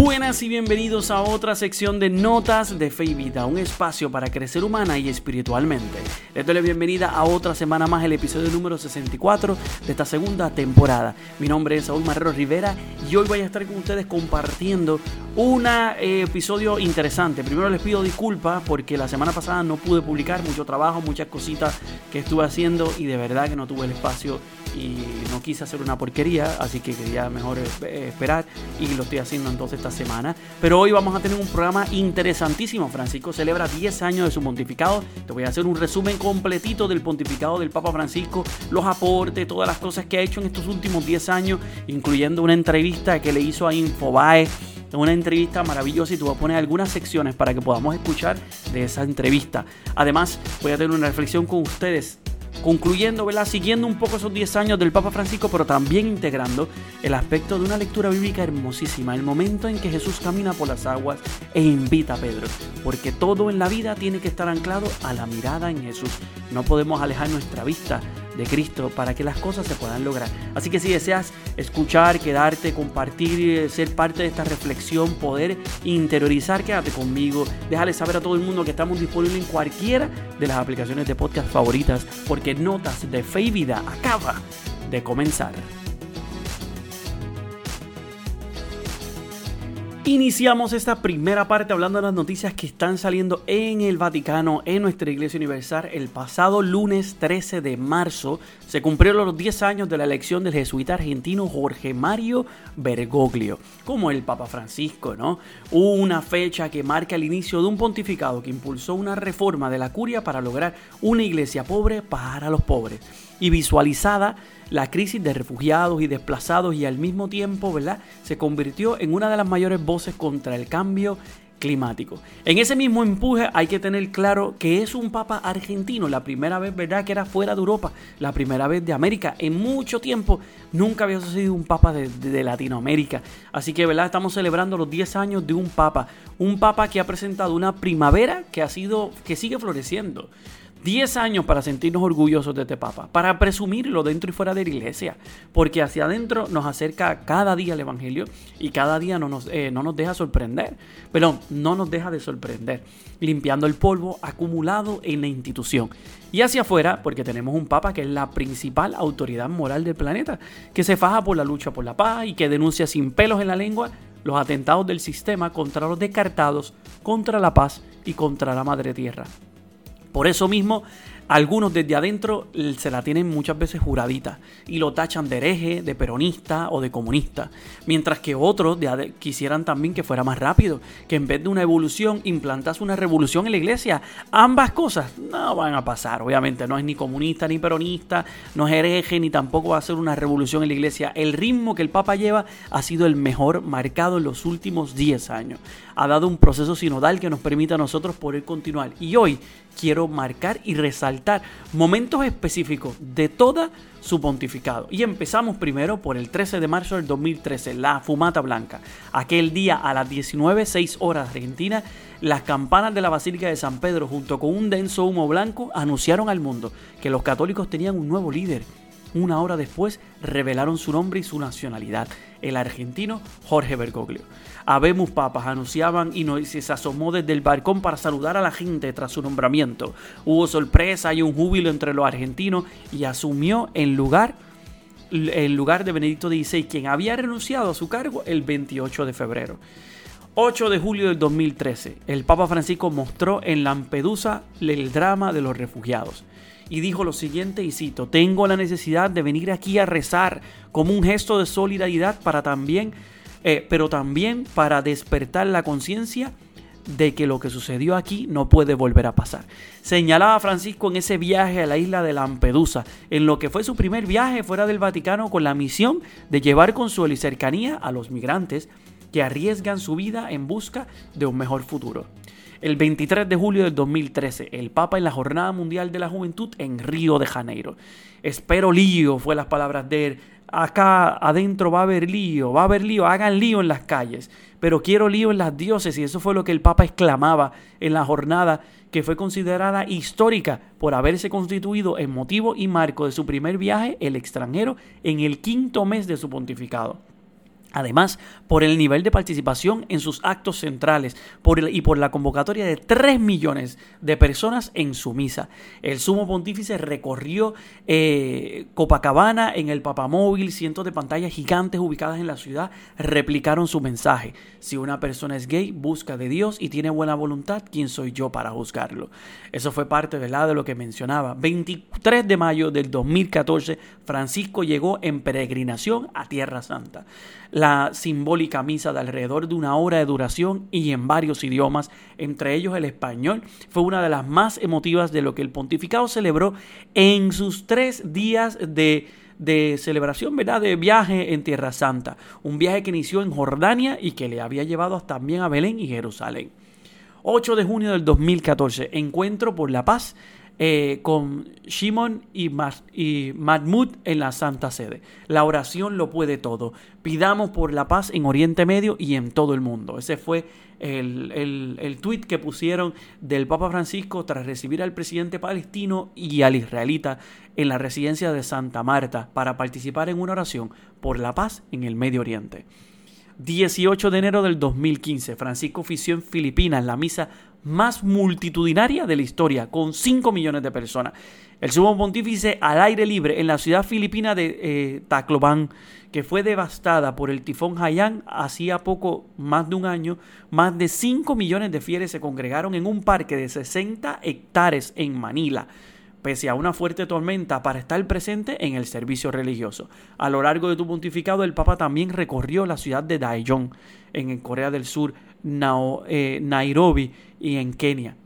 Buenas y bienvenidos a otra sección de Notas de Fe y Vida, un espacio para crecer humana y espiritualmente. Les doy la bienvenida a otra semana más, el episodio número 64 de esta segunda temporada. Mi nombre es Saúl Marrero Rivera y hoy voy a estar con ustedes compartiendo un episodio interesante. Primero les pido disculpas porque la semana pasada no pude publicar, mucho trabajo, muchas cositas que estuve haciendo y de verdad que no tuve el espacio y no quise hacer una porquería, así que quería mejor esperar y lo estoy haciendo entonces esta semana. Pero hoy vamos a tener un programa interesantísimo. Francisco celebra 10 años de su pontificado. Te voy a hacer un resumen completito del pontificado del Papa Francisco, los aportes, todas las cosas que ha hecho en estos últimos 10 años, incluyendo una entrevista que le hizo a Infobae. Una entrevista maravillosa y tú vas a poner algunas secciones para que podamos escuchar de esa entrevista. Además, voy a tener una reflexión con ustedes, concluyendo, ¿verdad? Siguiendo un poco esos 10 años del Papa Francisco, pero también integrando el aspecto de una lectura bíblica hermosísima, el momento en que Jesús camina por las aguas e invita a Pedro, porque todo en la vida tiene que estar anclado a la mirada en Jesús. No podemos alejar nuestra vista de Cristo para que las cosas se puedan lograr. Así que si deseas escuchar, quedarte, compartir, ser parte de esta reflexión, poder interiorizar, quédate conmigo. Déjale saber a todo el mundo que estamos disponibles en cualquiera de las aplicaciones de podcast favoritas, porque Notas de Fe y Vida acaba de comenzar. Iniciamos esta primera parte hablando de las noticias que están saliendo en el Vaticano, en nuestra Iglesia Universal. El pasado lunes 13 de marzo se cumplieron los 10 años de la elección del jesuita argentino Jorge Mario Bergoglio como el Papa Francisco, ¿no? Una fecha que marca el inicio de un pontificado que impulsó una reforma de la curia para lograr una iglesia pobre para los pobres y visualizada la crisis de refugiados y desplazados, y al mismo tiempo, ¿verdad?, se convirtió en una de las mayores voces contra el cambio climático. En ese mismo empuje hay que tener claro que es un papa argentino, la primera vez, ¿verdad?, que era fuera de Europa, la primera vez de América. En mucho tiempo nunca había sucedido un papa de Latinoamérica. Así que, ¿verdad?, estamos celebrando los 10 años de un papa que ha presentado una primavera que sigue floreciendo. 10 años para sentirnos orgullosos de este Papa, para presumirlo dentro y fuera de la iglesia, porque hacia adentro nos acerca cada día el Evangelio y cada día no nos deja sorprender, pero no nos deja de sorprender, limpiando el polvo acumulado en la institución. Y hacia afuera, porque tenemos un Papa que es la principal autoridad moral del planeta, que se faja por la lucha por la paz y que denuncia sin pelos en la lengua los atentados del sistema contra los descartados, contra la paz y contra la madre tierra. Por eso mismo, algunos desde adentro se la tienen muchas veces juradita y lo tachan de hereje, de peronista o de comunista, mientras que otros quisieran también que fuera más rápido, que en vez de una evolución implantase una revolución en la iglesia. Ambas cosas no van a pasar, obviamente. No es ni comunista ni peronista, no es hereje ni tampoco va a ser una revolución en la iglesia. El ritmo que el Papa lleva ha sido el mejor marcado en los últimos 10 años. Ha dado un proceso sinodal que nos permite a nosotros poder continuar. Y hoy quiero marcar y resaltar momentos específicos de toda su pontificado. Y empezamos primero por el 13 de marzo del 2013, la Fumata Blanca. Aquel día a las 19:06 horas Argentina, las campanas de la Basílica de San Pedro junto con un denso humo blanco anunciaron al mundo que los católicos tenían un nuevo líder. Una hora después revelaron su nombre y su nacionalidad, el argentino Jorge Bergoglio. Habemus Papas anunciaban y se asomó desde el balcón para saludar a la gente tras su nombramiento. Hubo sorpresa y un júbilo entre los argentinos y asumió el lugar de Benedicto XVI, quien había renunciado a su cargo el 28 de febrero. 8 de julio del 2013, el Papa Francisco mostró en Lampedusa el drama de los refugiados. Y dijo lo siguiente, y cito: tengo la necesidad de venir aquí a rezar como un gesto de solidaridad pero también para despertar la conciencia de que lo que sucedió aquí no puede volver a pasar. Señalaba Francisco en ese viaje a la isla de Lampedusa, en lo que fue su primer viaje fuera del Vaticano, con la misión de llevar consuelo y cercanía a los migrantes que arriesgan su vida en busca de un mejor futuro. El 23 de julio del 2013, el Papa en la Jornada Mundial de la Juventud en Río de Janeiro. Espero lío, fue las palabras de él. Acá adentro va a haber lío, hagan lío en las calles, pero quiero lío en las diócesis. Y eso fue lo que el Papa exclamaba en la jornada, que fue considerada histórica por haberse constituido en motivo y marco de su primer viaje al extranjero en el 5º mes de su pontificado. Además, por el nivel de participación en sus actos centrales y por la convocatoria de 3 millones de personas en su misa. El sumo pontífice recorrió Copacabana en el papamóvil. Cientos de pantallas gigantes ubicadas en la ciudad replicaron su mensaje. Si una persona es gay, busca de Dios y tiene buena voluntad, ¿quién soy yo para juzgarlo? Eso fue parte, ¿verdad?, de lo que mencionaba. 23 de mayo del 2014, Francisco llegó en peregrinación a Tierra Santa. La simbólica misa de alrededor de 1 hora de duración y en varios idiomas, entre ellos el español, fue una de las más emotivas de lo que el pontificado celebró en sus 3 días de celebración, ¿verdad?, de viaje en Tierra Santa. Un viaje que inició en Jordania y que le había llevado hasta también a Belén y Jerusalén. 8 de junio del 2014, encuentro por la paz con Shimon y Mahmoud en la Santa Sede. La oración lo puede todo. Pidamos por la paz en Oriente Medio y en todo el mundo. Ese fue el tuit que pusieron del Papa Francisco tras recibir al presidente palestino y al israelita en la residencia de Santa Marta para participar en una oración por la paz en el Medio Oriente. 18 de enero del 2015, Francisco ofició en Filipinas la misa más multitudinaria de la historia, con 5 millones de personas. El sumo pontífice al aire libre en la ciudad filipina de Tacloban, que fue devastada por el tifón Haiyan hacía poco más de un año. Más de 5 millones de fieles se congregaron en un parque de 60 hectáreas en Manila, pese a una fuerte tormenta, para estar presente en el servicio religioso. A lo largo de su pontificado, el Papa también recorrió la ciudad de Daejeon, en Corea del Sur, Nairobi y en Kenia.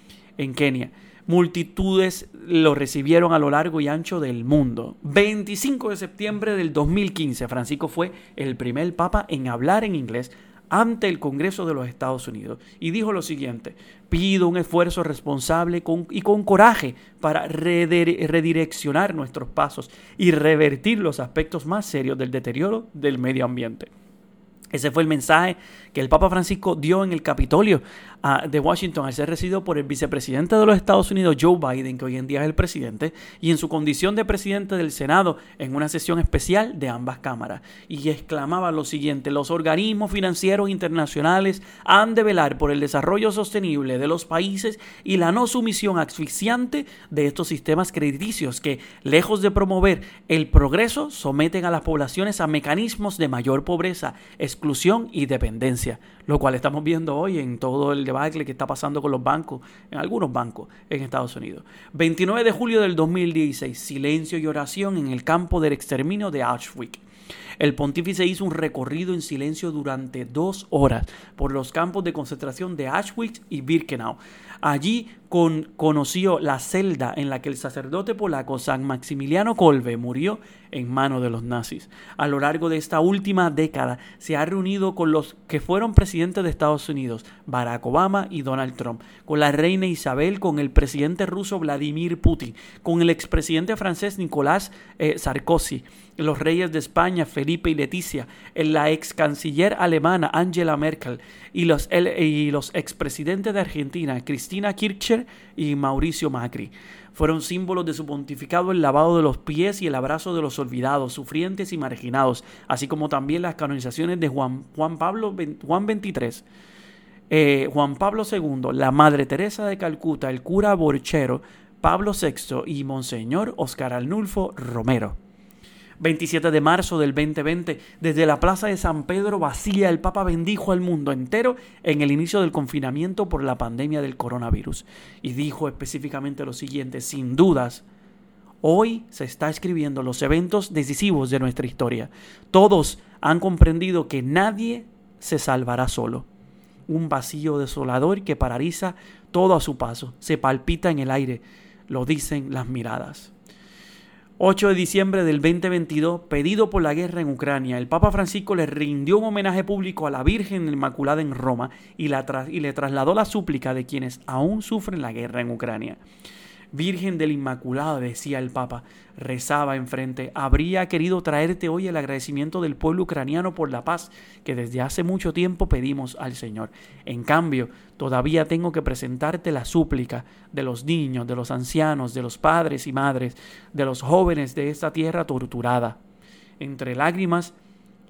Multitudes lo recibieron a lo largo y ancho del mundo. 25 de septiembre del 2015, Francisco fue el primer Papa en hablar en inglés ante el Congreso de los Estados Unidos y dijo lo siguiente: pido un esfuerzo responsable y con coraje para redireccionar nuestros pasos y revertir los aspectos más serios del deterioro del medio ambiente. Ese fue el mensaje que el Papa Francisco dio en el Capitolio de Washington al ser recibido por el vicepresidente de los Estados Unidos, Joe Biden, que hoy en día es el presidente, y en su condición de presidente del Senado en una sesión especial de ambas cámaras. Y exclamaba lo siguiente: los organismos financieros internacionales han de velar por el desarrollo sostenible de los países y la no sumisión asfixiante de estos sistemas crediticios que, lejos de promover el progreso, someten a las poblaciones a mecanismos de mayor pobreza, exclusión y dependencia, lo cual estamos viendo hoy en todo el debacle que está pasando con los bancos, en algunos bancos en Estados Unidos. 29 de julio del 2016, silencio y oración en el campo del exterminio de Auschwitz. El pontífice hizo un recorrido en silencio durante 2 horas por los campos de concentración de Auschwitz y Birkenau. Allí conoció la celda en la que el sacerdote polaco San Maximiliano Kolbe murió en manos de los nazis. A lo largo de esta última década se ha reunido con los que fueron presidentes de Estados Unidos, Barack Obama y Donald Trump, con la reina Isabel, con el presidente ruso Vladimir Putin, con el expresidente francés Nicolás Sarkozy, los reyes de España Felipe y Leticia, la ex canciller alemana Angela Merkel y los expresidentes de Argentina Cristina Kirchner y Mauricio Macri. Fueron símbolos de su pontificado el lavado de los pies y el abrazo de los olvidados, sufrientes y marginados, así como también las canonizaciones de Juan Pablo II, la Madre Teresa de Calcuta, el cura Borchero, Pablo VI y Monseñor Oscar Arnulfo Romero. 27 de marzo del 2020, desde la plaza de San Pedro vacía, el Papa bendijo al mundo entero en el inicio del confinamiento por la pandemia del coronavirus y dijo específicamente lo siguiente: sin dudas, hoy se está escribiendo los eventos decisivos de nuestra historia. Todos han comprendido que nadie se salvará solo. Un vacío desolador que paraliza todo a su paso, se palpita en el aire, lo dicen las miradas. 8 de diciembre del 2022, pedido por la guerra en Ucrania, el Papa Francisco le rindió un homenaje público a la Virgen Inmaculada en Roma y le trasladó la súplica de quienes aún sufren la guerra en Ucrania. Virgen del Inmaculado, decía el Papa, rezaba enfrente, habría querido traerte hoy el agradecimiento del pueblo ucraniano por la paz que desde hace mucho tiempo pedimos al Señor. En cambio, todavía tengo que presentarte la súplica de los niños, de los ancianos, de los padres y madres, de los jóvenes de esta tierra torturada. Entre lágrimas,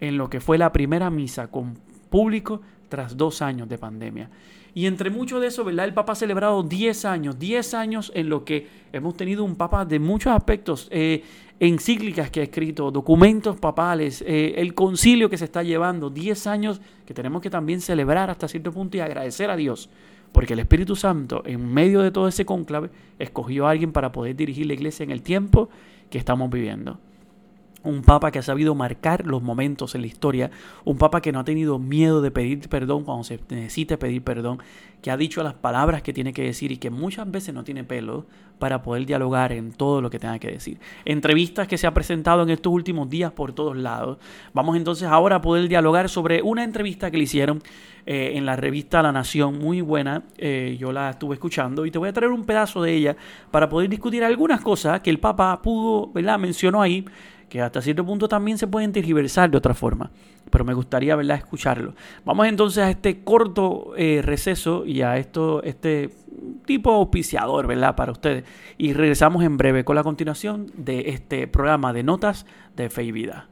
en lo que fue la primera misa con público tras 2 años de pandemia. Y entre mucho de eso, ¿verdad? El Papa ha celebrado 10 años en lo que hemos tenido un Papa de muchos aspectos, encíclicas que ha escrito, documentos papales, el concilio que se está llevando, 10 años que tenemos que también celebrar hasta cierto punto y agradecer a Dios, porque el Espíritu Santo, en medio de todo ese cónclave, escogió a alguien para poder dirigir la iglesia en el tiempo que estamos viviendo. Un papa que ha sabido marcar los momentos en la historia, un papa que no ha tenido miedo de pedir perdón cuando se necesite pedir perdón, que ha dicho las palabras que tiene que decir y que muchas veces no tiene pelo para poder dialogar en todo lo que tenga que decir. Entrevistas que se ha presentado en estos últimos días por todos lados. Vamos entonces ahora a poder dialogar sobre una entrevista que le hicieron en la revista La Nación, muy buena. Yo la estuve escuchando y te voy a traer un pedazo de ella para poder discutir algunas cosas que el Papa pudo, ¿verdad? Mencionó ahí, que hasta cierto punto también se pueden tergiversar de otra forma, pero me gustaría, ¿verdad?, escucharlo. Vamos entonces a este corto receso y a este tipo auspiciador, ¿verdad?, para ustedes, y regresamos en breve con la continuación de este programa de Notas de Fe y Vida.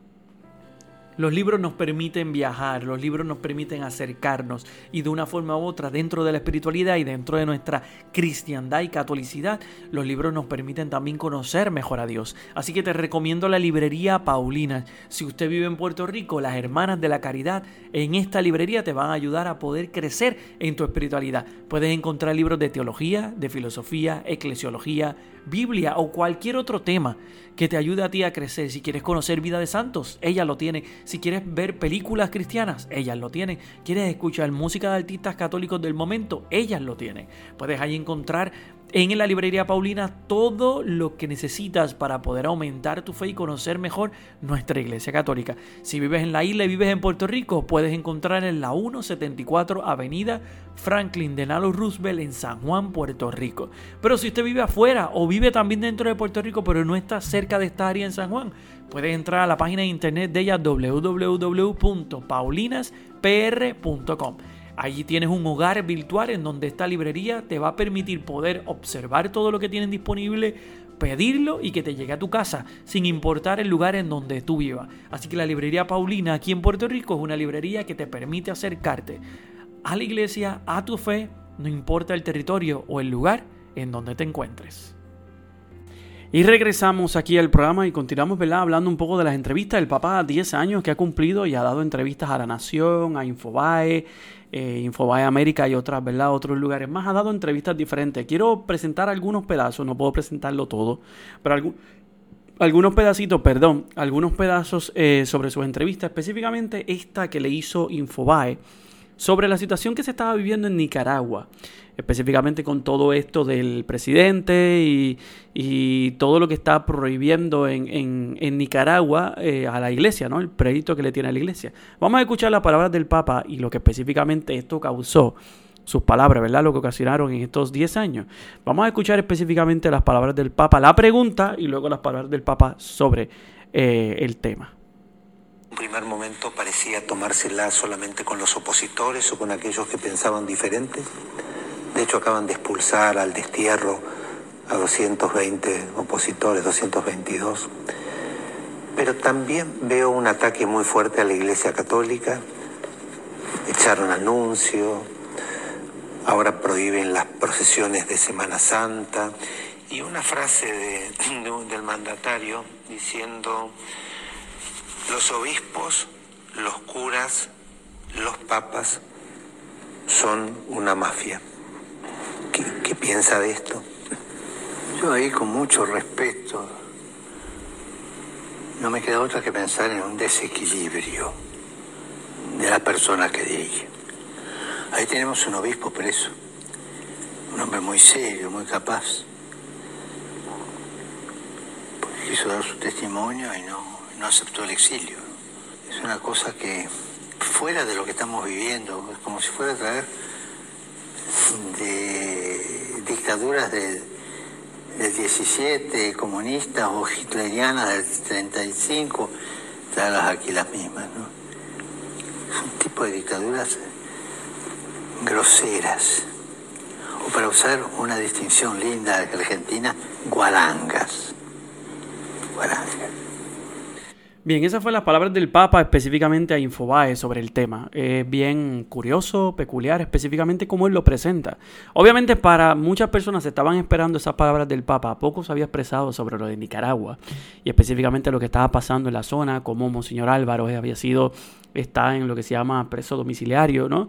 Los libros nos permiten viajar, los libros nos permiten acercarnos y de una forma u otra dentro de la espiritualidad y dentro de nuestra cristiandad y catolicidad, los libros nos permiten también conocer mejor a Dios. Así que te recomiendo la librería Paulina. Si usted vive en Puerto Rico, las Hermanas de la Caridad en esta librería te van a ayudar a poder crecer en tu espiritualidad. Puedes encontrar libros de teología, de filosofía, eclesiología, Biblia o cualquier otro tema que te ayude a ti a crecer. Si quieres conocer vida de santos, ella lo tiene. Si quieres ver películas cristianas, ellas lo tienen. ¿Quieres escuchar música de artistas católicos del momento? Ellas lo tienen. Puedes ahí encontrar en la librería Paulina todo lo que necesitas para poder aumentar tu fe y conocer mejor nuestra Iglesia Católica. Si vives en la isla y vives en Puerto Rico, puedes encontrar en la 174 Avenida Franklin Delano Roosevelt en San Juan, Puerto Rico. Pero si usted vive afuera o vive también dentro de Puerto Rico, pero no está cerca de esta área en San Juan, puedes entrar a la página de internet de ella www.paulinaspr.com. Allí tienes un hogar virtual en donde esta librería te va a permitir poder observar todo lo que tienen disponible, pedirlo y que te llegue a tu casa, sin importar el lugar en donde tú vivas. Así que la librería Paulina aquí en Puerto Rico es una librería que te permite acercarte a la iglesia, a tu fe, no importa el territorio o el lugar en donde te encuentres. Y regresamos aquí al programa y continuamos, ¿verdad?, hablando un poco de las entrevistas. El Papa, 10 años que ha cumplido y ha dado entrevistas a La Nación, a Infobae, Infobae América y otras, ¿verdad?, otros lugares más. Ha dado entrevistas diferentes. Quiero presentar algunos pedazos, no puedo presentarlo todo, pero algunos pedazos sobre sus entrevistas, específicamente esta que le hizo Infobae sobre la situación que se estaba viviendo en Nicaragua, específicamente con todo esto del presidente y todo lo que está prohibiendo en Nicaragua a la iglesia, ¿no? El crédito que le tiene a la iglesia. Vamos a escuchar las palabras del Papa y lo que específicamente esto causó, sus palabras, ¿verdad?, lo que ocasionaron en estos 10 años. Vamos a escuchar específicamente las palabras del Papa, la pregunta y luego las palabras del Papa sobre el tema. En un primer momento parecía tomársela solamente con los opositores o con aquellos que pensaban diferentes. De hecho, acaban de expulsar al destierro a 220 opositores, 222. Pero también veo un ataque muy fuerte a la Iglesia Católica. Echaron anuncio, ahora prohíben las procesiones de Semana Santa. Y una frase del mandatario diciendo: los obispos, los curas, los papas son una mafia. ¿Qué piensa de esto? Yo ahí, con mucho respeto, no me queda otra que pensar en un desequilibrio de la persona que dirige. Ahí tenemos un obispo preso, un hombre muy serio, muy capaz, porque quiso dar su testimonio y no aceptó el exilio. Es una cosa que, fuera de lo que estamos viviendo, es como si fuera a traer de dictaduras del 17, comunistas o hitlerianas del 35, traerlas aquí las mismas, ¿no? Es un tipo de dictaduras groseras, o, para usar una distinción linda de Argentina, guarangas. Bien, esas fueron las palabras del Papa específicamente a Infobae sobre el tema. Bien curioso, peculiar, específicamente cómo él lo presenta. Obviamente para muchas personas estaban esperando esas palabras del Papa. Poco se había expresado sobre lo de Nicaragua y específicamente lo que estaba pasando en la zona, cómo Monseñor Álvaro está en lo que se llama preso domiciliario, ¿no?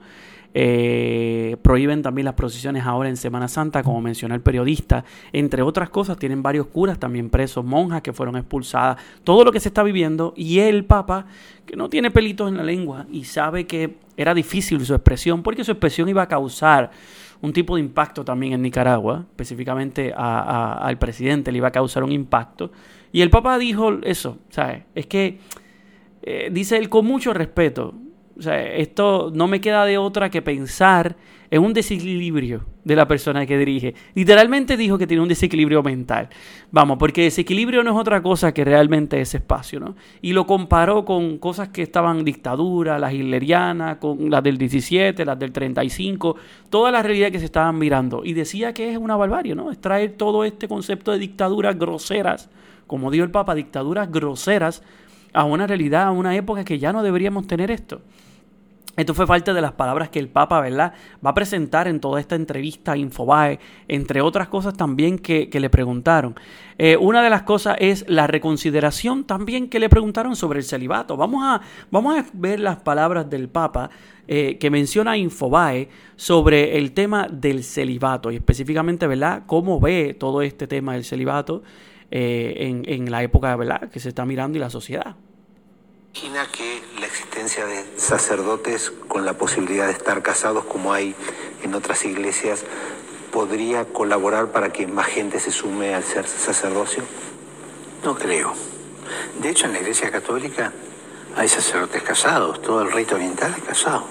Prohíben también las procesiones ahora en Semana Santa, como mencionó el periodista. Entre otras cosas, tienen varios curas también presos, monjas que fueron expulsadas, todo lo que se está viviendo. Y el Papa, que no tiene pelitos en la lengua y sabe que era difícil su expresión, porque su expresión iba a causar un tipo de impacto también en Nicaragua, específicamente al presidente le iba a causar un impacto. Y el Papa dijo eso, ¿sabes? Es que, dice él con mucho respeto, o sea, esto no me queda de otra que pensar en un desequilibrio de la persona que dirige. Literalmente dijo que tiene un desequilibrio mental. Vamos, porque desequilibrio no es otra cosa que realmente ese espacio, ¿no? Y lo comparó con cosas que estaban en dictadura, las hitlerianas, con las del 17, las del 35, todas las realidades que se estaban mirando. Y decía que es una barbarie, ¿no? Es traer todo este concepto de dictaduras groseras, como dijo el Papa, dictaduras groseras, a una realidad, a una época que ya no deberíamos tener esto. Esto fue parte de las palabras que el Papa, ¿verdad?, va a presentar en toda esta entrevista a Infobae, entre otras cosas también que le preguntaron. Una de las cosas es la reconsideración también que le preguntaron sobre el celibato. Vamos a ver las palabras del Papa que menciona Infobae sobre el tema del celibato y específicamente, ¿verdad?, cómo ve todo este tema del celibato en la época, ¿verdad?, que se está mirando y la sociedad. Imagina que la existencia de sacerdotes con la posibilidad de estar casados, como hay en otras iglesias, podría colaborar para que más gente se sume al ser sacerdocio. No creo. De hecho, en la Iglesia Católica hay sacerdotes casados, todo el rito oriental es casado,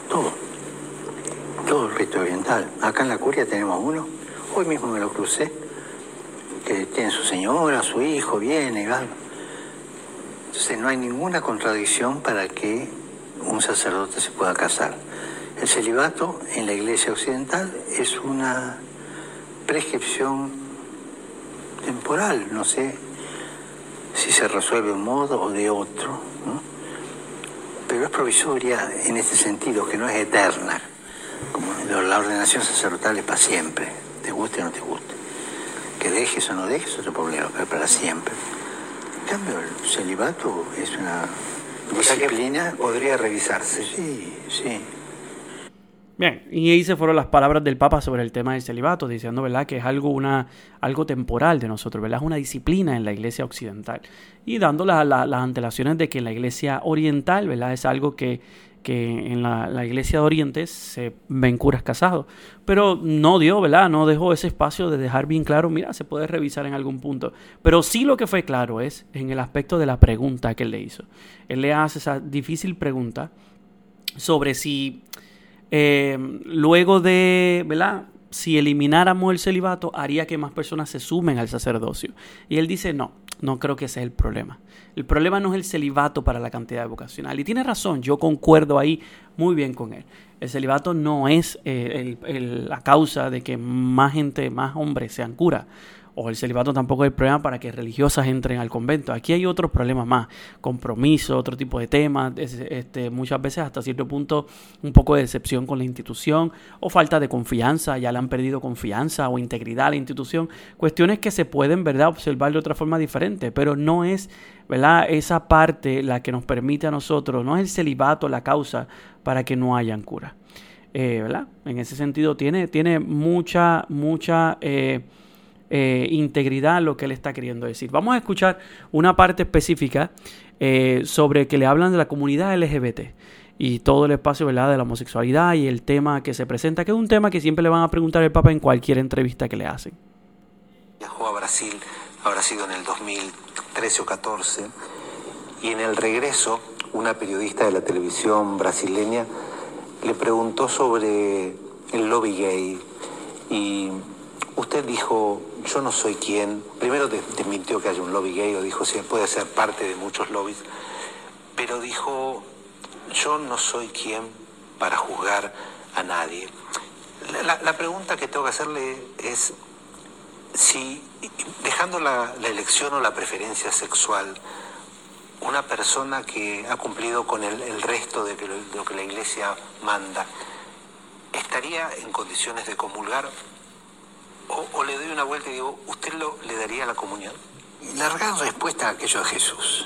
todo el rito oriental. Acá en la curia tenemos uno, hoy mismo me lo crucé, que tiene su señora, su hijo, viene y va. Entonces no hay ninguna contradicción para que un sacerdote se pueda casar. El celibato en la Iglesia Occidental es una prescripción temporal, no sé si se resuelve de un modo o de otro, ¿no? Pero es provisoria en este sentido, que no es eterna, como la ordenación sacerdotal es para siempre, te guste o no te guste. Que dejes o no dejes otro problema, pero para siempre. En cambio, el celibato es una disciplina. Que podría revisarse. Sí. Bien, y ahí se fueron las palabras del Papa sobre el tema del celibato, diciendo, ¿verdad?, que es algo temporal de nosotros, ¿verdad? Es una disciplina en la Iglesia Occidental. Y dando las antelaciones de que en la Iglesia Oriental, ¿verdad?, es algo que en la Iglesia de Oriente se ven curas casados. Pero no dio, ¿verdad?, no dejó ese espacio de dejar bien claro, mira, se puede revisar en algún punto. Pero sí lo que fue claro es en el aspecto de la pregunta que él le hizo. Él le hace esa difícil pregunta sobre si luego de, ¿verdad?, si elimináramos el celibato, haría que más personas se sumen al sacerdocio. Y él dice, no creo que ese es el problema. El problema no es el celibato para la cantidad vocacional. Y tiene razón, yo concuerdo ahí muy bien con él. El celibato no es la causa de que más gente, más hombres sean curas. O el celibato tampoco es el problema para que religiosas entren al convento. Aquí hay otros problemas más, compromiso, otro tipo de temas, muchas veces hasta cierto punto un poco de decepción con la institución o falta de confianza, ya le han perdido confianza o integridad a la institución, cuestiones que se pueden, ¿verdad?, observar de otra forma diferente, pero no es, ¿verdad?, esa parte la que nos permite a nosotros, no es el celibato la causa para que no hayan cura, ¿verdad? En ese sentido tiene mucha integridad lo que él está queriendo decir. Vamos a escuchar una parte específica sobre que le hablan de la comunidad LGBT y todo el espacio, ¿verdad?, de la homosexualidad y el tema que se presenta, que es un tema que siempre le van a preguntar al Papa en cualquier entrevista que le hacen. Viajó a Brasil, habrá sido en el 2013 o 14, y en el regreso una periodista de la televisión brasileña le preguntó sobre el lobby gay y usted dijo, yo no soy quien, primero desmintió que haya un lobby gay, o dijo, sí, puede ser parte de muchos lobbies, pero dijo, yo no soy quien para juzgar a nadie. La pregunta que tengo que hacerle es si, dejando la elección o la preferencia sexual, una persona que ha cumplido con el resto de lo que la Iglesia manda, ¿estaría en condiciones de comulgar? O le doy una vuelta y digo, ¿usted le daría la comunión? La gran respuesta a aquello de Jesús.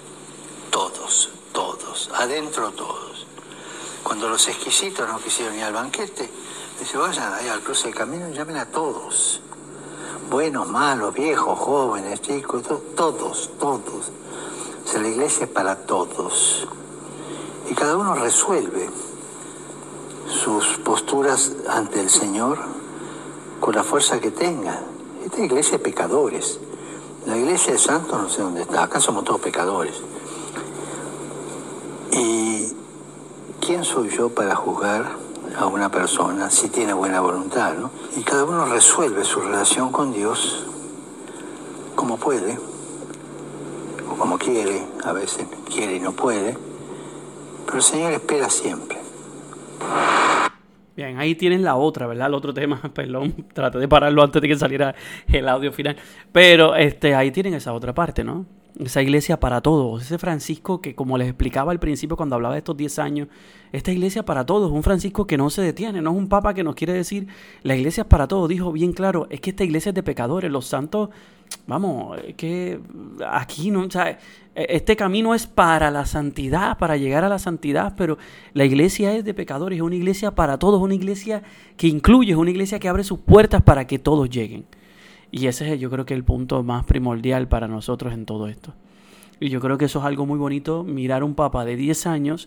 Todos, adentro todos. Cuando los exquisitos no quisieron ir al banquete, dice, vayan ahí al cruce del camino y llamen a todos. Buenos, malos, viejos, jóvenes, chicos, todos. O sea, la iglesia es para todos. Y cada uno resuelve sus posturas ante el Señor con la fuerza que tenga. Esta iglesia es pecadores. La iglesia de santos no sé dónde está. Acá somos todos pecadores. ¿Y quién soy yo para juzgar a una persona si tiene buena voluntad, ¿no? Y cada uno resuelve su relación con Dios como puede, o como quiere, a veces quiere y no puede, pero el Señor espera siempre. Bien, ahí tienen la otra, ¿verdad? El otro tema, perdón, traté de pararlo antes de que saliera el audio final, pero ahí tienen esa otra parte, ¿no? Esa iglesia para todos, ese Francisco que, como les explicaba al principio cuando hablaba de estos 10 años, esta iglesia para todos, un Francisco que no se detiene, no es un papa que nos quiere decir, la iglesia es para todos, dijo bien claro, es que esta iglesia es de pecadores, los santos, vamos, es que aquí no, o sea, este camino es para la santidad, para llegar a la santidad, pero la iglesia es de pecadores, es una iglesia para todos, una iglesia que incluye, es una iglesia que abre sus puertas para que todos lleguen. Y ese es, yo creo que el punto más primordial para nosotros en todo esto. Y yo creo que eso es algo muy bonito, mirar un papa de 10 años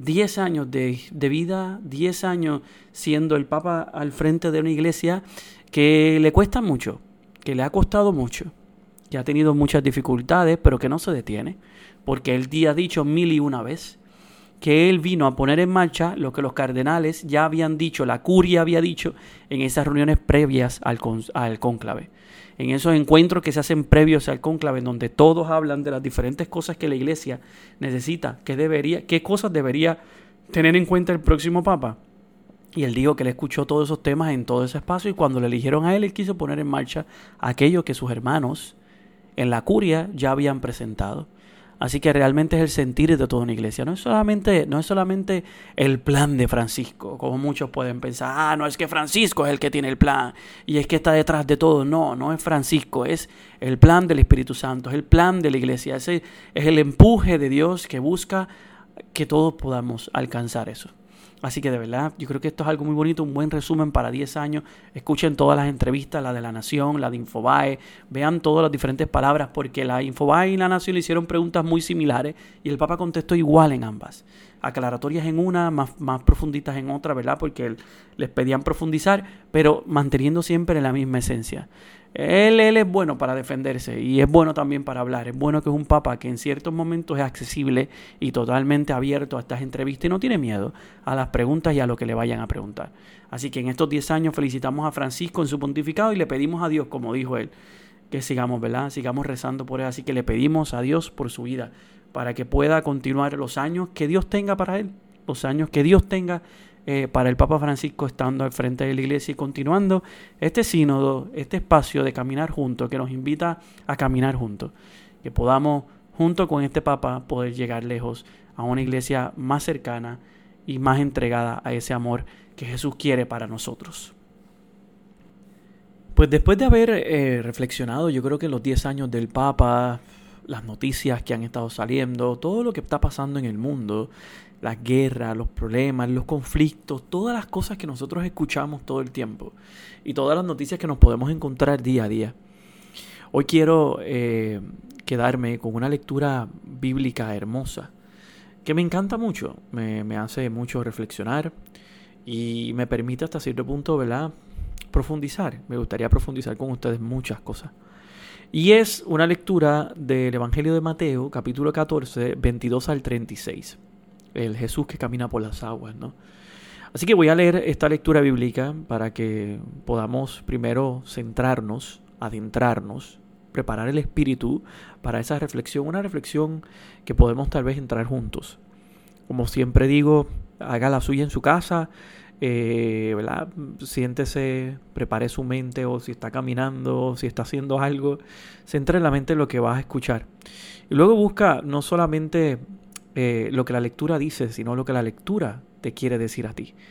de vida, 10 años siendo el papa al frente de una iglesia que le cuesta mucho, que le ha costado mucho, que ha tenido muchas dificultades, pero que no se detiene, porque él ha dicho 1001 veces que él vino a poner en marcha lo que los cardenales ya habían dicho, la curia había dicho en esas reuniones previas al cónclave. En esos encuentros que se hacen previos al cónclave, en donde todos hablan de las diferentes cosas que la iglesia necesita, qué cosas debería tener en cuenta el próximo papa. Y él dijo que él escuchó todos esos temas en todo ese espacio, y cuando le eligieron a él, él quiso poner en marcha aquello que sus hermanos en la curia ya habían presentado. Así que realmente es el sentir de toda una iglesia. No es solamente el plan de Francisco, como muchos pueden pensar. No es que Francisco es el que tiene el plan y es que está detrás de todo. No es Francisco, es el plan del Espíritu Santo, es el plan de la iglesia. Ese es el empuje de Dios que busca que todos podamos alcanzar eso. Así que de verdad, yo creo que esto es algo muy bonito, un buen resumen para 10 años. Escuchen todas las entrevistas, la de La Nación, la de Infobae, vean todas las diferentes palabras, porque la Infobae y La Nación le hicieron preguntas muy similares y el Papa contestó igual en ambas. Aclaratorias en una, más profunditas en otra, ¿verdad? Porque les pedían profundizar, pero manteniendo siempre la misma esencia. Él es bueno para defenderse y es bueno también para hablar. Es bueno que es un papa que en ciertos momentos es accesible y totalmente abierto a estas entrevistas y no tiene miedo a las preguntas y a lo que le vayan a preguntar. Así que en estos 10 años felicitamos a Francisco en su pontificado y le pedimos a Dios, como dijo él, que sigamos, ¿verdad? Sigamos rezando por él. Así que le pedimos a Dios por su vida para que pueda continuar los años que Dios tenga para él, los años que Dios tenga para el Papa Francisco estando al frente de la iglesia y continuando este sínodo, este espacio de caminar juntos, que nos invita a caminar juntos, que podamos junto con este Papa poder llegar lejos a una iglesia más cercana y más entregada a ese amor que Jesús quiere para nosotros. Pues después de haber reflexionado, yo creo que los 10 años del Papa, las noticias que han estado saliendo, todo lo que está pasando en el mundo, las guerras, los problemas, los conflictos, todas las cosas que nosotros escuchamos todo el tiempo y todas las noticias que nos podemos encontrar día a día. Hoy quiero quedarme con una lectura bíblica hermosa que me encanta mucho, me hace mucho reflexionar y me permite hasta cierto punto, ¿verdad?, profundizar. Me gustaría profundizar con ustedes muchas cosas. Y es una lectura del Evangelio de Mateo, capítulo 14, 22 al 36. El Jesús que camina por las aguas, ¿no? Así que voy a leer esta lectura bíblica para que podamos primero centrarnos, adentrarnos, preparar el espíritu para esa reflexión, una reflexión que podemos tal vez entrar juntos. Como siempre digo, haga la suya en su casa, ¿verdad? Siéntese, prepare su mente, o si está caminando, o si está haciendo algo, centre la mente en lo que vas a escuchar. Y Y luego busca no solamente lo que la lectura dice, sino lo que la lectura te quiere decir a ti.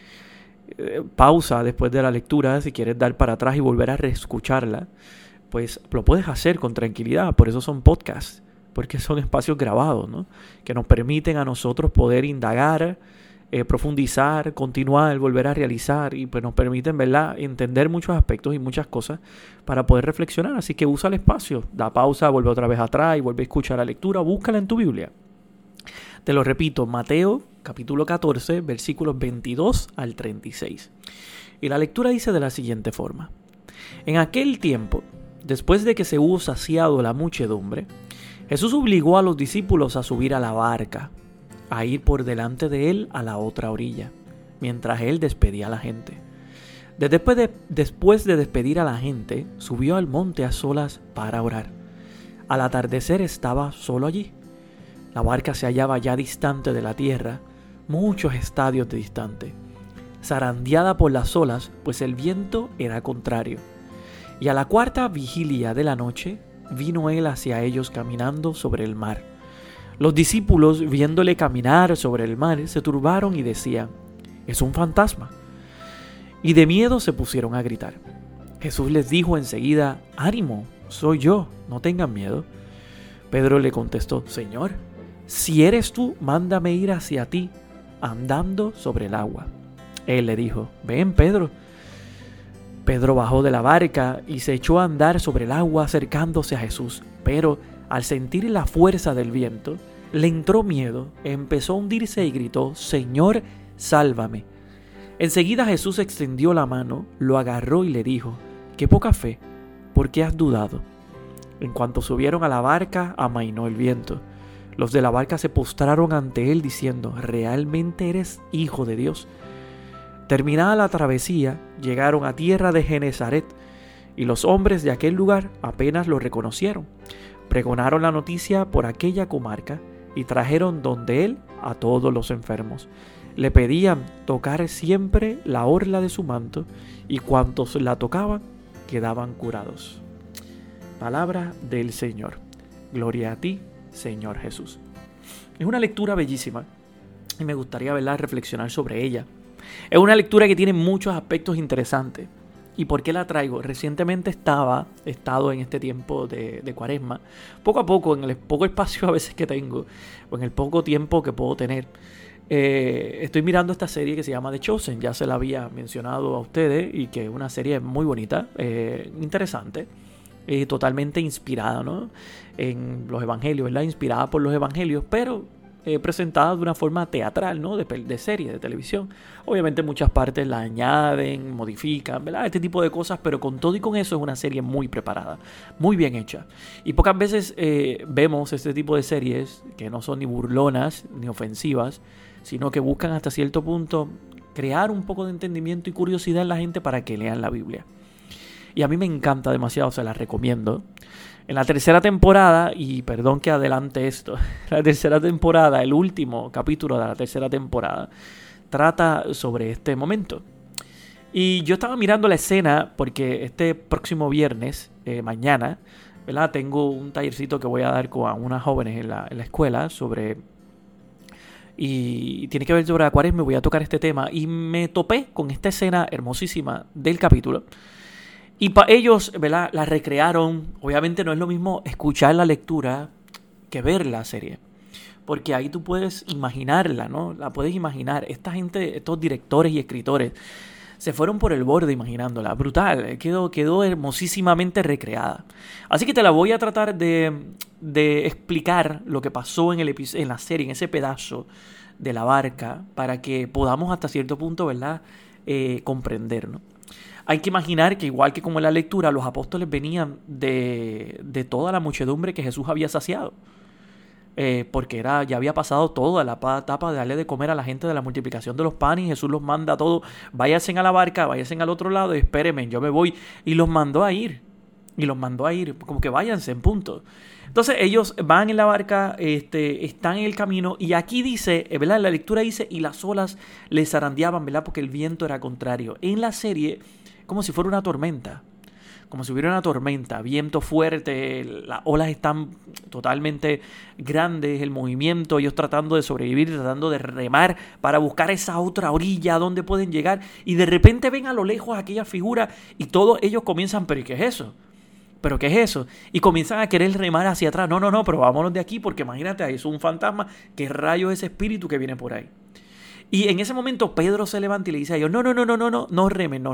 Pausa después de la lectura, si quieres dar para atrás y volver a reescucharla, pues lo puedes hacer con tranquilidad. Por eso son podcasts, porque son espacios grabados, ¿no? Que nos permiten a nosotros poder indagar, profundizar, continuar, volver a realizar, y pues nos permiten, ¿verdad?, entender muchos aspectos y muchas cosas para poder reflexionar. Así que usa el espacio, da pausa, vuelve otra vez atrás y vuelve a escuchar la lectura, búscala en tu Biblia. Te lo repito, Mateo capítulo 14, versículos 22 al 36. Y la lectura dice de la siguiente forma: En aquel tiempo, después de que se hubo saciado la muchedumbre, Jesús obligó a los discípulos a subir a la barca, a ir por delante de él a la otra orilla, mientras él despedía a la gente. Después de despedir a la gente, subió al monte a solas para orar. Al atardecer estaba solo allí. La barca se hallaba ya distante de la tierra, muchos estadios de distante, zarandeada por las olas, pues el viento era contrario. Y a la cuarta vigilia de la noche, vino él hacia ellos caminando sobre el mar. Los discípulos, viéndole caminar sobre el mar, se turbaron y decían: «Es un fantasma». Y de miedo se pusieron a gritar. Jesús les dijo enseguida: «Ánimo, soy yo, no tengan miedo». Pedro le contestó: «Señor, si eres tú, mándame ir hacia ti, andando sobre el agua». Él le dijo: «Ven, Pedro». Pedro bajó de la barca y se echó a andar sobre el agua acercándose a Jesús. Pero al sentir la fuerza del viento, le entró miedo, empezó a hundirse y gritó: «Señor, sálvame». Enseguida Jesús extendió la mano, lo agarró y le dijo: «Qué poca fe, ¿por qué has dudado?». En cuanto subieron a la barca, amainó el viento. Los de la barca se postraron ante él diciendo: «¿Realmente eres hijo de Dios?». Terminada la travesía, llegaron a tierra de Genesaret, y los hombres de aquel lugar apenas lo reconocieron. Pregonaron la noticia por aquella comarca y trajeron donde él a todos los enfermos. Le pedían tocar siempre la orla de su manto, y cuantos la tocaban quedaban curados. Palabra del Señor. Gloria a ti, Señor Jesús. Es una lectura bellísima y me gustaría verla, reflexionar sobre ella. Es una lectura que tiene muchos aspectos interesantes. ¿Y por qué la traigo? Recientemente he estado en este tiempo de Cuaresma, poco a poco, en el poco espacio a veces que tengo, o en el poco tiempo que puedo tener, estoy mirando esta serie que se llama The Chosen. Ya se la había mencionado a ustedes, y que es una serie muy bonita, interesante, totalmente inspirada, ¿no?, en los evangelios, ¿verdad? Inspirada por los evangelios, pero presentada de una forma teatral, ¿no?, de serie, de televisión. Obviamente muchas partes la añaden, modifican, ¿verdad?, este tipo de cosas, pero con todo y con eso es una serie muy preparada, muy bien hecha. Y pocas veces vemos este tipo de series que no son ni burlonas ni ofensivas, sino que buscan hasta cierto punto crear un poco de entendimiento y curiosidad en la gente para que lean la Biblia. Y a mí me encanta demasiado, se las recomiendo. En la tercera temporada, y perdón que adelante esto, la tercera temporada, el último capítulo de la tercera temporada, trata sobre este momento. Y yo estaba mirando la escena porque este próximo viernes, mañana, ¿verdad?, tengo un tallercito que voy a dar con unas jóvenes en la escuela sobre... Y tiene que ver sobre la Cuaresma, voy a tocar este tema. Y me topé con esta escena hermosísima del capítulo. Y para ellos, ¿verdad?, la recrearon. Obviamente no es lo mismo escuchar la lectura que ver la serie, porque ahí tú puedes imaginarla, ¿no? La puedes imaginar. Esta gente, estos directores y escritores, se fueron por el borde imaginándola. Brutal, quedó hermosísimamente recreada. Así que te la voy a tratar de explicar lo que pasó en la serie, en ese pedazo de la barca, para que podamos hasta cierto punto, ¿verdad?, comprender, ¿no? Hay que imaginar que, igual que como en la lectura, los apóstoles venían de toda la muchedumbre que Jesús había saciado. Porque ya había pasado toda la etapa de darle de comer a la gente, de la multiplicación de los panes, y Jesús los manda a todos: váyanse a la barca, váyanse al otro lado y espérenme, yo me voy. Y los mandó a ir, como que váyanse en punto. Entonces ellos van en la barca, están en el camino, y aquí dice, ¿verdad?, la lectura dice: y las olas les zarandeaban, ¿verdad?, porque el viento era contrario. En la serie, como si fuera una tormenta. como si hubiera una tormenta, viento fuerte, las olas están totalmente grandes, el movimiento, ellos tratando de sobrevivir, tratando de remar para buscar esa otra orilla donde pueden llegar, y de repente ven a lo lejos aquella figura y todos ellos comienzan, ¿pero qué es eso? ¿Pero qué es eso? Y comienzan a querer remar hacia atrás. No, pero vámonos de aquí porque imagínate, ahí es un fantasma. ¿Qué rayo es ese espíritu que viene por ahí? Y en ese momento Pedro se levanta y le dice a ellos, no remen.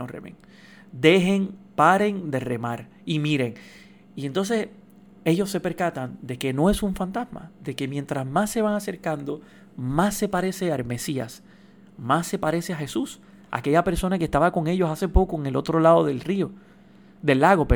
Paren de remar y miren. Y entonces ellos se percatan de que no es un fantasma, de que mientras más se van acercando, más se parece al Mesías, más se parece a Jesús, aquella persona que estaba con ellos hace poco en el otro lado del lago.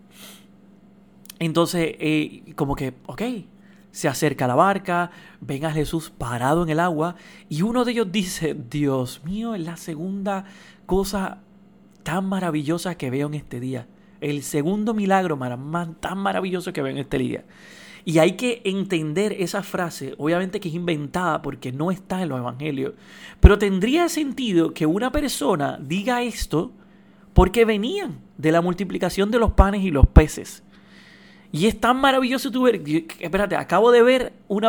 Entonces, como que, se acerca a la barca, ven a Jesús parado en el agua y uno de ellos dice, Dios mío, es la segunda cosa tan maravillosa que veo en este día. El segundo milagro tan maravilloso que veo en este día. Y hay que entender esa frase, obviamente que es inventada porque no está en los evangelios, pero tendría sentido que una persona diga esto porque venían de la multiplicación de los panes y los peces. Y es tan maravilloso tú ver, espérate, acabo de ver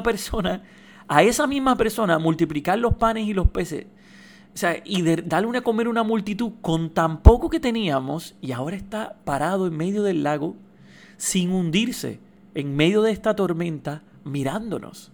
a esa misma persona multiplicar los panes y los peces. O sea, y darle a comer una multitud con tan poco que teníamos, y ahora está parado en medio del lago, sin hundirse, en medio de esta tormenta, mirándonos.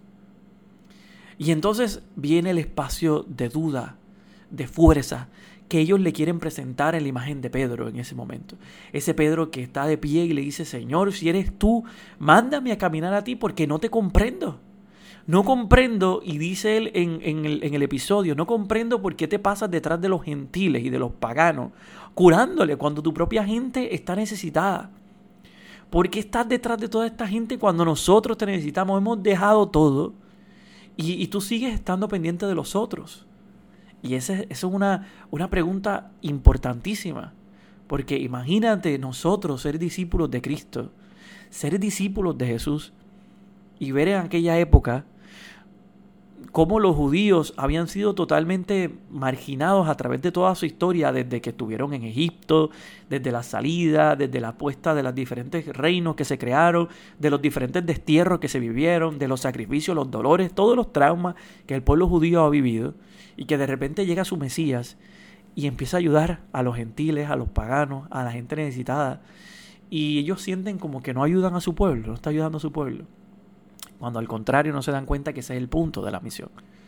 Y entonces viene el espacio de duda, de fuerza, que ellos le quieren presentar en la imagen de Pedro en ese momento. Ese Pedro que está de pie y le dice, Señor, si eres tú, mándame a caminar a ti porque no te comprendo. No comprendo, y dice él en el episodio, no comprendo por qué te pasas detrás de los gentiles y de los paganos, curándole cuando tu propia gente está necesitada. ¿Por qué estás detrás de toda esta gente cuando nosotros te necesitamos? Hemos dejado todo y tú sigues estando pendiente de los otros. Y esa es una pregunta importantísima, porque imagínate nosotros ser discípulos de Cristo, ser discípulos de Jesús, y ver en aquella época cómo los judíos habían sido totalmente marginados a través de toda su historia, desde que estuvieron en Egipto, desde la salida, desde la puesta de los diferentes reinos que se crearon, de los diferentes destierros que se vivieron, de los sacrificios, los dolores, todos los traumas que el pueblo judío ha vivido, y que de repente llega su Mesías y empieza a ayudar a los gentiles, a los paganos, a la gente necesitada, y ellos sienten como que no ayudan a su pueblo, no está ayudando a su pueblo, cuando al contrario no se dan cuenta que ese es el punto de la misión.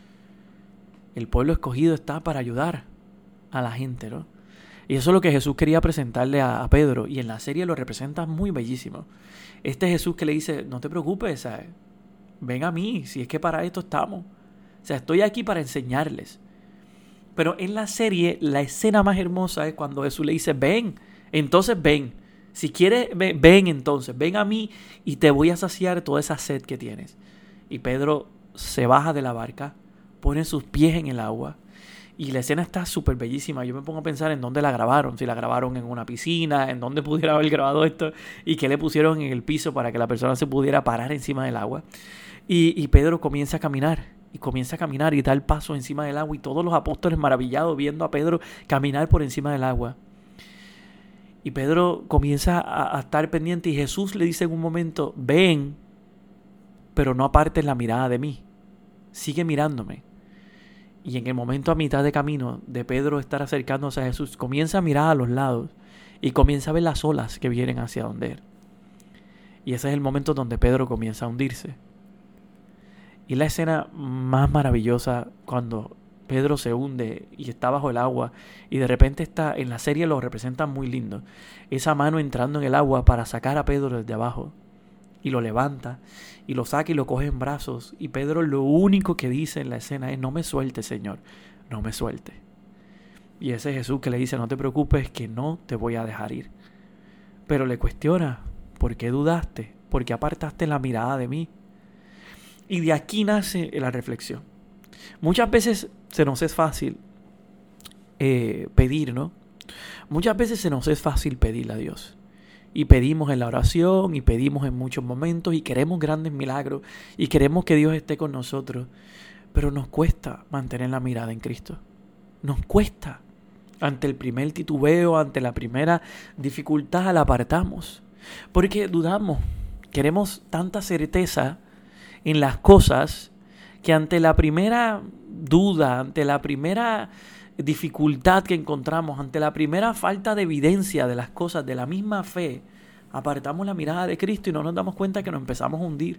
El pueblo escogido está para ayudar a la gente, ¿no? Y eso es lo que Jesús quería presentarle a Pedro, y en la serie lo representa muy bellísimo. Este Jesús que le dice, no te preocupes, ¿sabes? Ven a mí, si es que para esto estamos. O sea, estoy aquí para enseñarles. Pero en la serie, la escena más hermosa es cuando Jesús le dice, ven, entonces ven. Si quieres, ven entonces, ven a mí y te voy a saciar toda esa sed que tienes. Y Pedro se baja de la barca, pone sus pies en el agua, y la escena está súper bellísima. Yo me pongo a pensar en dónde la grabaron, si la grabaron en una piscina, en dónde pudiera haber grabado esto, y qué le pusieron en el piso para que la persona se pudiera parar encima del agua. Y Pedro comienza a caminar y da el paso encima del agua, y todos los apóstoles maravillados viendo a Pedro caminar por encima del agua. Y Pedro comienza a estar pendiente, y Jesús le dice en un momento, ven, pero no apartes la mirada de mí, sigue mirándome. Y en el momento a mitad de camino de Pedro estar acercándose a Jesús, comienza a mirar a los lados y comienza a ver las olas que vienen hacia donde él. Y ese es el momento donde Pedro comienza a hundirse. Y la escena más maravillosa cuando Pedro se hunde y está bajo el agua, y de repente está, en la serie lo representan muy lindo, esa mano entrando en el agua para sacar a Pedro desde abajo, y lo levanta y lo saca y lo coge en brazos, y Pedro lo único que dice en la escena es, no me sueltes, Señor, no me sueltes. Y ese es Jesús que le dice, no te preocupes, que no te voy a dejar ir. Pero le cuestiona, ¿por qué dudaste? ¿Por qué apartaste la mirada de mí? Y de aquí nace la reflexión. Muchas veces se nos es fácil pedir, ¿no? Muchas veces se nos es fácil pedirle a Dios. Y pedimos en la oración, y pedimos en muchos momentos, y queremos grandes milagros, y queremos que Dios esté con nosotros. Pero nos cuesta mantener la mirada en Cristo. Nos cuesta. Ante el primer titubeo, ante la primera dificultad, la apartamos. Porque dudamos. Queremos tanta certeza en las cosas que ante la primera duda, ante la primera dificultad que encontramos, ante la primera falta de evidencia de las cosas, de la misma fe, apartamos la mirada de Cristo y no nos damos cuenta que nos empezamos a hundir.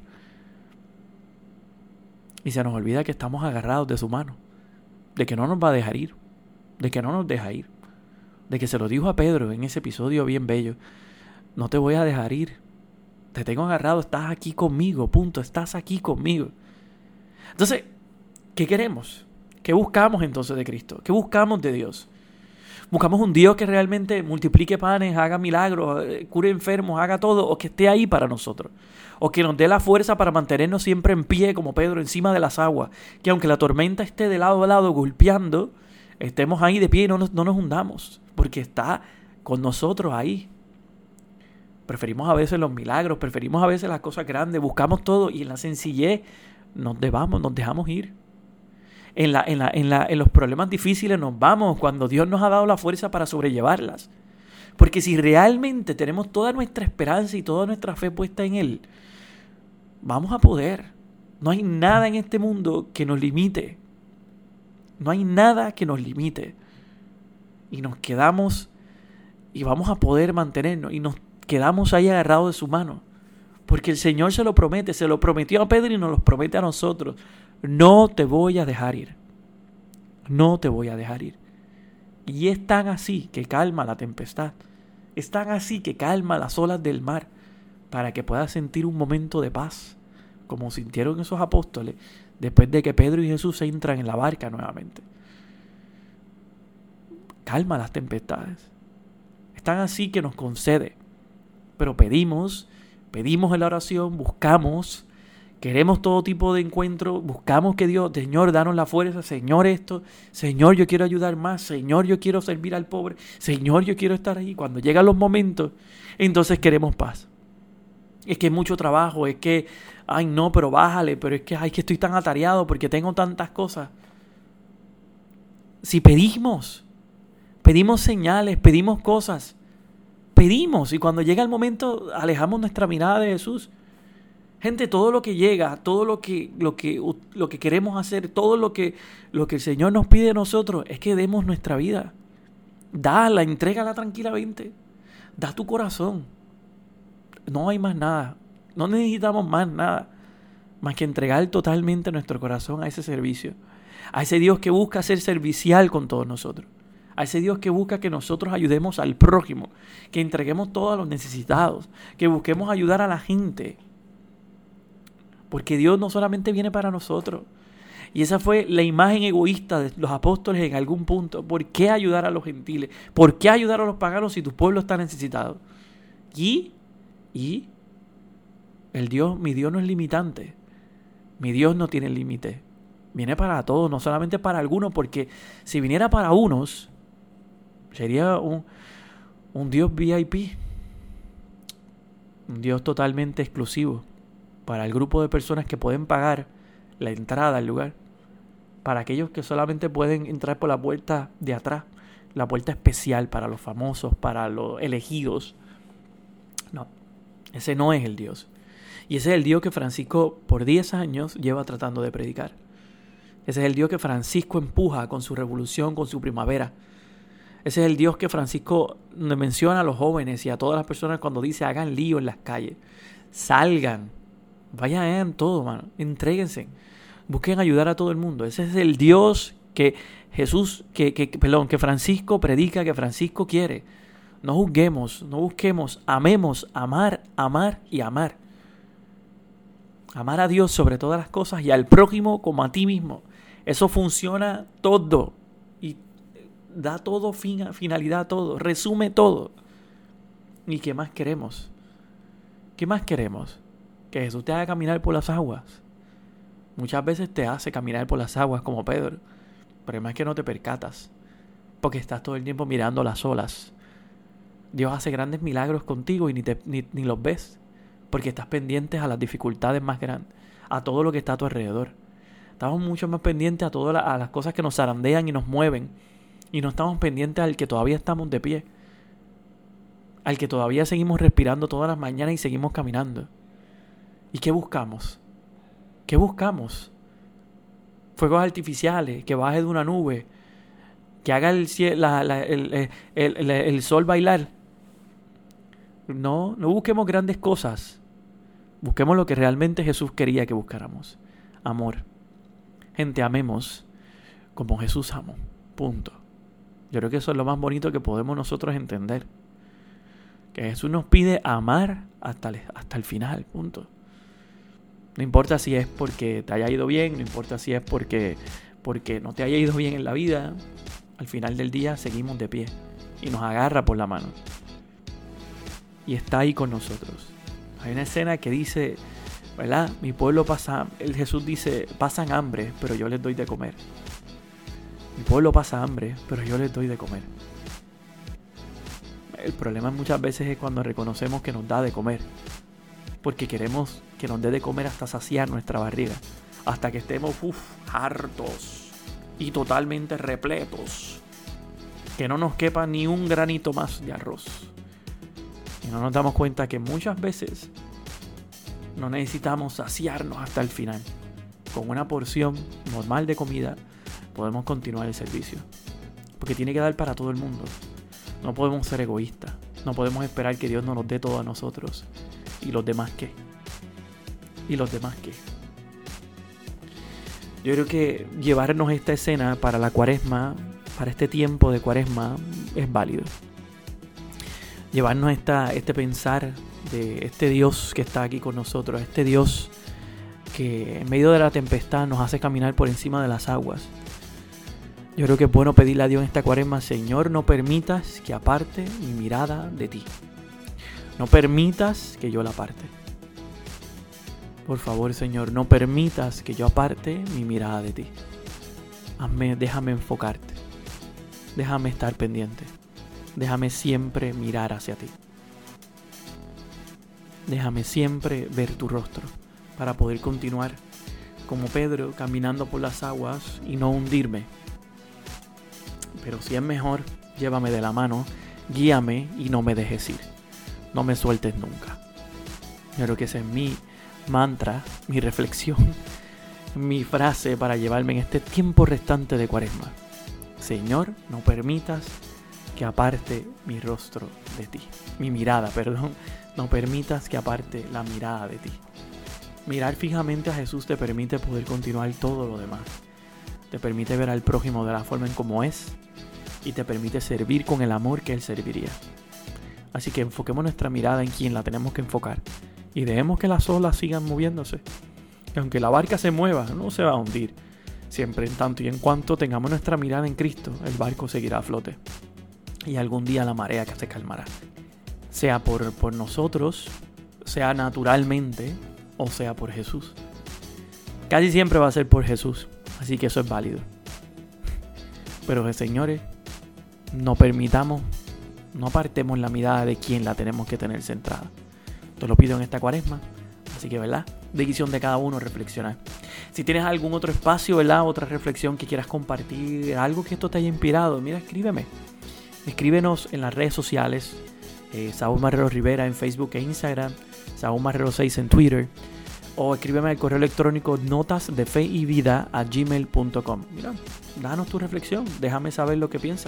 Y se nos olvida que estamos agarrados de su mano, de que no nos va a dejar ir, de que no nos deja ir, de que se lo dijo a Pedro en ese episodio bien bello: no te voy a dejar ir, te tengo agarrado, estás aquí conmigo, punto, estás aquí conmigo. Entonces, ¿qué queremos? ¿Qué buscamos entonces de Cristo? ¿Qué buscamos de Dios? ¿Buscamos un Dios que realmente multiplique panes, haga milagros, cure enfermos, haga todo, o que esté ahí para nosotros? O que nos dé la fuerza para mantenernos siempre en pie como Pedro encima de las aguas, que aunque la tormenta esté de lado a lado golpeando, estemos ahí de pie y no nos hundamos, porque está con nosotros ahí. Preferimos a veces los milagros, preferimos a veces las cosas grandes, buscamos todo y en la sencillez nos dejamos ir. En los problemas difíciles nos vamos cuando Dios nos ha dado la fuerza para sobrellevarlas. Porque si realmente tenemos toda nuestra esperanza y toda nuestra fe puesta en Él, vamos a poder. No hay nada en este mundo que nos limite. No hay nada que nos limite. Y nos quedamos y vamos a poder mantenernos y nos quedamos ahí agarrados de su mano. Porque el Señor se lo promete, se lo prometió a Pedro y nos lo promete a nosotros. No te voy a dejar ir. No te voy a dejar ir. Y es tan así que calma la tempestad. Es tan así que calma las olas del mar para que puedas sentir un momento de paz, como sintieron esos apóstoles después de que Pedro y Jesús se entran en la barca nuevamente. Calma las tempestades. Es tan así que nos concede. Pero pedimos en la oración, buscamos, queremos todo tipo de encuentro, buscamos que Dios, Señor, danos la fuerza, Señor, esto, Señor, yo quiero ayudar más, Señor, yo quiero servir al pobre, Señor, yo quiero estar ahí. Cuando llegan los momentos, entonces queremos paz. Es que es mucho trabajo, es que, ay no, pero bájale, pero es que, ay, que estoy tan atareado porque tengo tantas cosas. Si pedimos señales, pedimos cosas, pedimos, y cuando llega el momento alejamos nuestra mirada de Jesús. Gente, todo lo que llega, todo lo que queremos hacer, todo lo que el Señor nos pide de nosotros es que demos nuestra vida. Dala, entrégala tranquilamente. Da tu corazón. No hay más nada. No necesitamos más nada más que entregar totalmente nuestro corazón a ese servicio. A ese Dios que busca ser servicial con todos nosotros. A ese Dios que busca que nosotros ayudemos al prójimo, que entreguemos todo a los necesitados, que busquemos ayudar a la gente. Porque Dios no solamente viene para nosotros. Y esa fue la imagen egoísta de los apóstoles en algún punto. ¿Por qué ayudar a los gentiles? ¿Por qué ayudar a los paganos si tu pueblo está necesitado? Y mi Dios no es limitante. Mi Dios no tiene límite. Viene para todos, no solamente para algunos, porque si viniera para unos, sería un Dios VIP. Un Dios totalmente exclusivo para el grupo de personas que pueden pagar la entrada al lugar. Para aquellos que solamente pueden entrar por la puerta de atrás, la puerta especial para los famosos, para los elegidos. No, ese no es el Dios. Y ese es el Dios que Francisco por 10 años lleva tratando de predicar. Ese es el Dios que Francisco empuja con su revolución, con su primavera. Ese es el Dios que Francisco menciona a los jóvenes y a todas las personas cuando dice hagan lío en las calles. Salgan, vayan, hagan todo, mano. Entréguense. Busquen ayudar a todo el mundo. Ese es el Dios que que Francisco predica, que Francisco quiere. No juzguemos, no busquemos, amemos, amar y amar. Amar a Dios sobre todas las cosas y al prójimo como a ti mismo. Eso funciona todo y da todo finalidad, todo, resume todo. ¿Y qué más queremos? ¿Qué más queremos? Que Jesús te haga caminar por las aguas. Muchas veces te hace caminar por las aguas como Pedro, pero además que no te percatas porque estás todo el tiempo mirando las olas. Dios hace grandes milagros contigo y ni los ves porque estás pendientes a las dificultades más grandes, a todo lo que está a tu alrededor. Estamos mucho más pendientes a las cosas que nos zarandean y nos mueven Y no estamos pendientes al que todavía estamos de pie. Al que todavía seguimos respirando todas las mañanas y seguimos caminando. ¿Y qué buscamos? ¿Qué buscamos? Fuegos artificiales, que baje de una nube, que haga el sol bailar. No busquemos grandes cosas. Busquemos lo que realmente Jesús quería que buscáramos. Amor. Gente, amemos como Jesús amó. Punto. Yo creo que eso es lo más bonito que podemos nosotros entender. Que Jesús nos pide amar hasta el final. Punto. No importa si es porque te haya ido bien, no importa si es porque no te haya ido bien en la vida. Al final del día seguimos de pie y nos agarra por la mano. Y está ahí con nosotros. Hay una escena que dice, ¿verdad? Mi pueblo Jesús dice, pasan hambre, pero yo les doy de comer. Mi pueblo pasa hambre, pero yo les doy de comer. El problema muchas veces es cuando reconocemos que nos da de comer. Porque queremos que nos dé de comer hasta saciar nuestra barriga. Hasta que estemos hartos y totalmente repletos. Que no nos quepa ni un granito más de arroz. Y no nos damos cuenta que muchas veces no necesitamos saciarnos hasta el final. Con una porción normal de comida podemos continuar el servicio. Porque tiene que dar para todo el mundo. No podemos ser egoístas. No podemos esperar que Dios nos dé todo a nosotros. ¿Y los demás qué? ¿Y los demás qué? Yo creo que llevarnos esta escena para la Cuaresma, para este tiempo de Cuaresma, es válido. Llevarnos este pensar de este Dios que está aquí con nosotros, este Dios que en medio de la tempestad nos hace caminar por encima de las aguas. Yo creo que es bueno pedirle a Dios en esta Cuaresma: Señor, no permitas que aparte mi mirada de ti. No permitas que yo la aparte. Por favor, Señor, no permitas que yo aparte mi mirada de ti. Déjame enfocarte. Déjame estar pendiente. Déjame siempre mirar hacia ti. Déjame siempre ver tu rostro para poder continuar como Pedro caminando por las aguas y no hundirme. Pero si es mejor, llévame de la mano, guíame y no me dejes ir. No me sueltes nunca. Yo creo que ese es mi mantra, mi reflexión, mi frase para llevarme en este tiempo restante de Cuaresma. Señor, no permitas que aparte mi rostro de ti. Mi mirada, perdón. No permitas que aparte la mirada de ti. Mirar fijamente a Jesús te permite poder continuar todo lo demás. Te permite ver al prójimo de la forma en como es y te permite servir con el amor que Él serviría. Así que enfoquemos nuestra mirada en quien la tenemos que enfocar y dejemos que las olas sigan moviéndose. Y aunque la barca se mueva, no se va a hundir. Siempre en tanto y en cuanto tengamos nuestra mirada en Cristo, el barco seguirá a flote. Y algún día la marea se calmará. Sea por nosotros, sea naturalmente o sea por Jesús. Casi siempre va a ser por Jesús. Así que eso es válido. Pero señores, no apartemos la mirada de quien la tenemos que tener centrada. Te lo pido en esta Cuaresma. Así que, ¿verdad? Decisión de cada uno reflexionar. Si tienes algún otro espacio, ¿verdad? Otra reflexión que quieras compartir, algo que esto te haya inspirado, mira, escríbeme. Escríbenos en las redes sociales. Saúl Marrero Rivera en Facebook e Instagram. Saúl Marrero 6 en Twitter. O escríbeme al correo electrónico notasdefeyvida@gmail.com. Mira, danos tu reflexión. Déjame saber lo que piensas.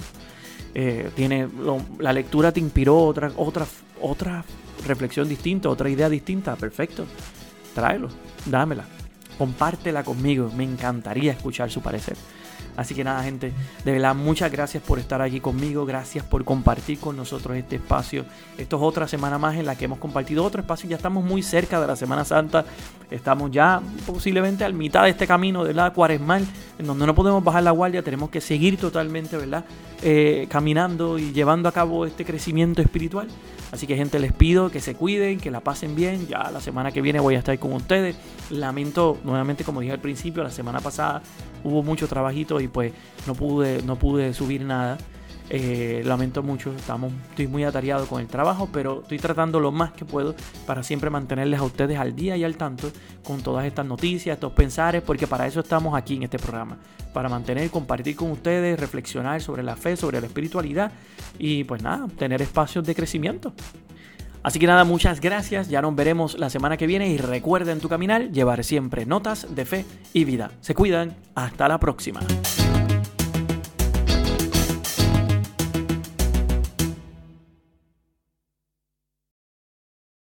La lectura te inspiró otra reflexión distinta, otra idea distinta. Perfecto. Tráelo, dámela. Compártela conmigo. Me encantaría escuchar su parecer. Así que nada, gente, de verdad, muchas gracias por estar aquí conmigo. Gracias por compartir con nosotros este espacio. Esto es otra semana más en la que hemos compartido otro espacio. Ya estamos muy cerca de la Semana Santa. Estamos ya posiblemente a mitad de este camino, ¿verdad? Cuaresmal, en donde no podemos bajar la guardia. Tenemos que seguir totalmente, ¿verdad? Caminando y llevando a cabo este crecimiento espiritual. Así que, gente, les pido que se cuiden, que la pasen bien. Ya la semana que viene voy a estar con ustedes. Lamento, nuevamente, como dije al principio, la semana pasada hubo mucho trabajito y pues no pude subir nada. Lamento mucho, estoy muy atareado con el trabajo, pero estoy tratando lo más que puedo para siempre mantenerles a ustedes al día y al tanto con todas estas noticias, estos pensares, porque para eso estamos aquí en este programa, para mantener, compartir con ustedes, reflexionar sobre la fe, sobre la espiritualidad y pues nada, tener espacios de crecimiento. Así que nada, muchas gracias, ya nos veremos la semana que viene y recuerda en tu caminar llevar siempre notas de fe y vida. Se cuidan, hasta la próxima.